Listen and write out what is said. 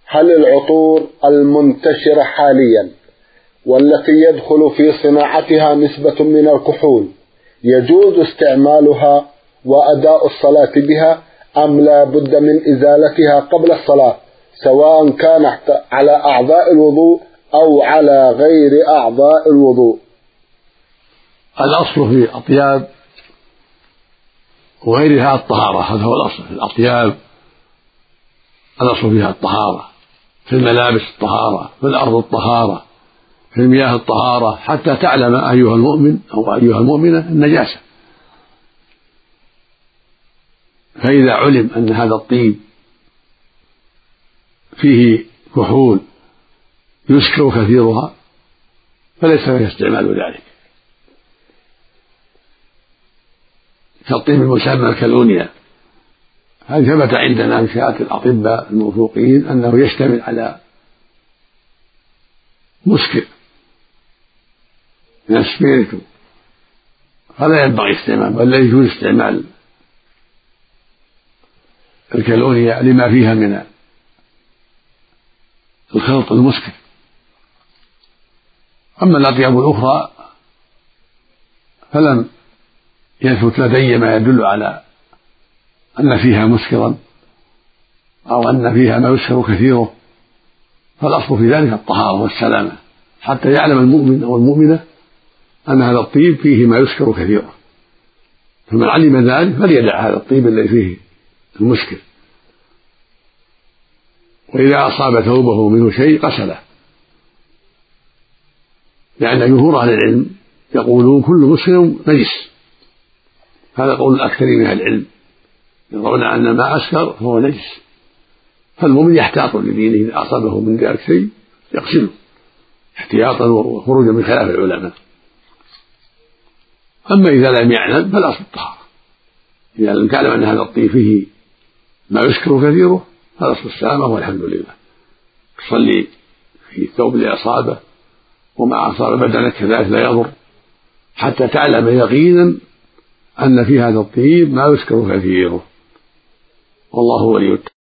هل العطور المنتشرة حاليا والتي يدخل في صناعتها نسبة من الكحول يجوز استعمالها وأداء الصلاة بها أم لا بد من إزالتها قبل الصلاة سواء كان على أعضاء الوضوء أو على غير أعضاء الوضوء؟ الأصل في الأطياب وغيرها الطهارة، هذا هو الأصل في الأطياب. الأصل فيها الطهارة، في الملابس الطهارة، في الأرض الطهارة، في المياه الطهارة، حتى تعلم أيها المؤمن أو أيها المؤمنة النجاسة. فإذا علم أن هذا الطيب فيه كحول يسكر كثيرها فليس فيه استعمال ذلك، كالطيب المسمى الكالونيا. هذا ثبت عندنا من شهادة الأطباء الموثوقين أنه يشتمل على مسكر من السبيرتو، فلا ينبغي استعمال، بل لا يجوز استعمال الكالونيا لما فيها من الخلط المسكر. أما الأطياب الأخرى فلم يثبت لدي ما يدل على أن فيها مسكرا أو أن فيها ما يسكر كثيره، فالأصل في ذلك الطهارة والسلامة حتى يعلم المؤمن أو المؤمنة أن هذا الطيب فيه ما يسكر كثيره، فمن علم ذلك فليدع هذا الطيب الذي فيه المسكر، وإذا أصاب ثوبه منه شيء غسله، لأن جمهور أهل العلم يقولون كل مسكر نجس، هذا قول الأكثر من أهل العلم، يرون أن ما أسكر فهو نجس، فالمؤمن يحتاط لدينه إذا أصابه من ذلك شيء يغسله احتياطا وخروجا من خلاف العلماء. أما إذا لم يعلم فالأصل الطهارة، إذا لم تعلم أن هذا الطيب فيه ما يسكر كثيره فالأصل السلامة والحمد لله. تصلي في الثوب اللي أصابه وما أصاب بدنك كذلك لا يضر، حتى تعلم يقينا أن في هذا الطيب ما يسكر كثيره، والله ولي التوفيق.